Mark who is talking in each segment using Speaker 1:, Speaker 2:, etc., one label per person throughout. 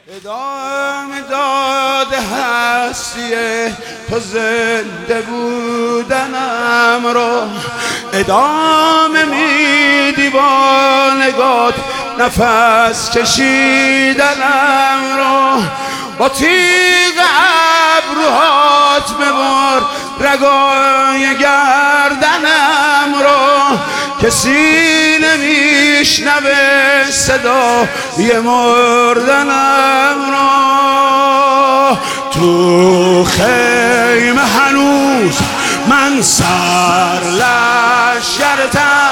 Speaker 1: ادامه داده هستی تو زنده بودنم رو، ادامه میدی با نگات نفس کشیدنم رو، با تیغ ابروهات ببر رگای گردنم رو، کسی نمیشنوه صدای مردنم رو. تو خیمه هنوز من سر لشکرتم،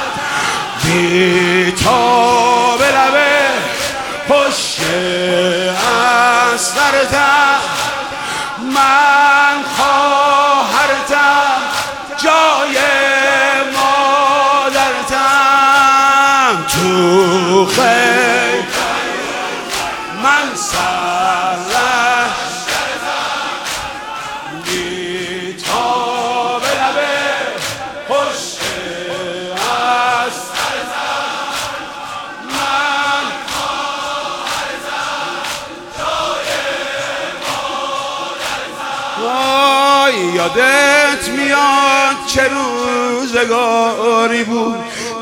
Speaker 1: بی تا به لبه پشت اسکرتم، من خواهرتم جای مادرتم. تو خیمه من سر لشکرتم، بی تا به لبه پشت اسکرتم، من خواهرتم جای مادرتم. یادت میاد چه روزگاری بود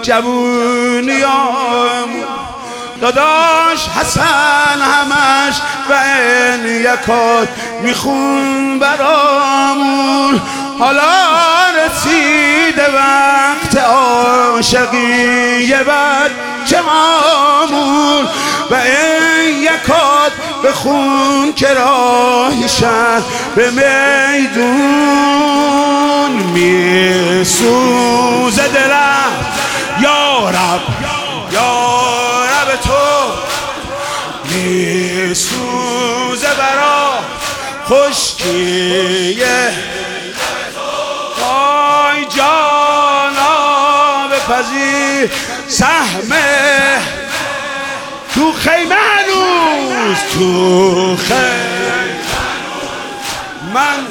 Speaker 1: جوونیامون، داداش حسن همش و این یکات میخون برامون. حالا رسیده وقت عاشقی بچه مامون، و این یکات بخون که راهشن به میدون میسوزه دلم. یا رب تو میسوزه برا خشکیه، وای جانا بپذیر سهمه. تو خیمه هنوز تو خیمه من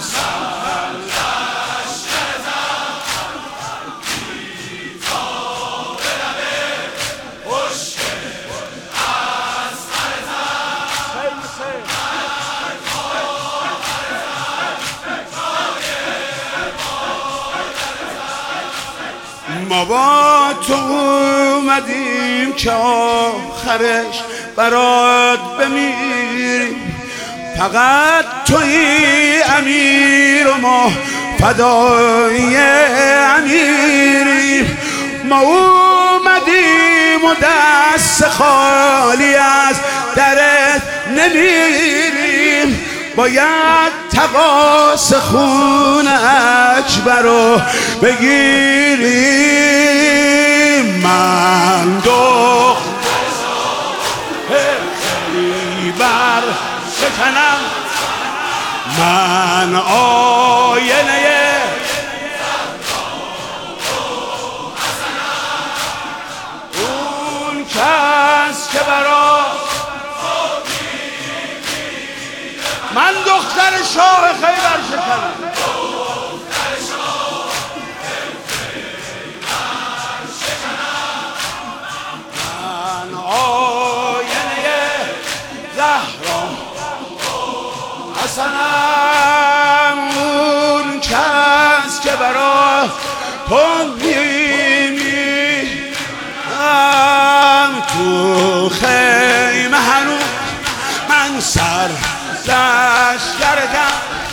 Speaker 1: ما با تو اومدیم که آخرش برات بمیریم، فقط توی امیر و ما فدای امیریم. ما اومدیم و دست خالی از درت نمیریم، باید تقاص خون اکبر رو بگیریم. من دختر خیبر شکنم، من آینه اون کس که برا من دختر شاه خیبر شکنم، من آینه زهرا حسنم، اون کس که برا تو میمیرم. تو خیمه هنوز من سر لشکرتم،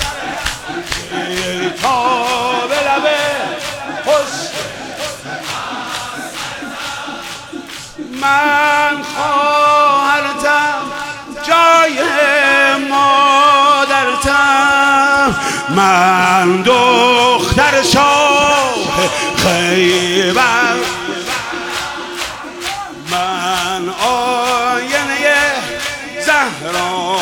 Speaker 1: بی تا به لبه پشت من خواهرتم جای مادرتم، من دختر شاه خیبر، من آینه زهرا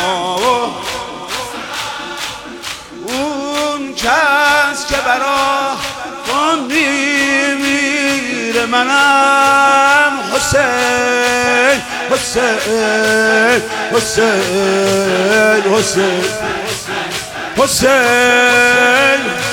Speaker 1: اون کس که برا تو میمیره. منم حسین حسین حسین حسین حسین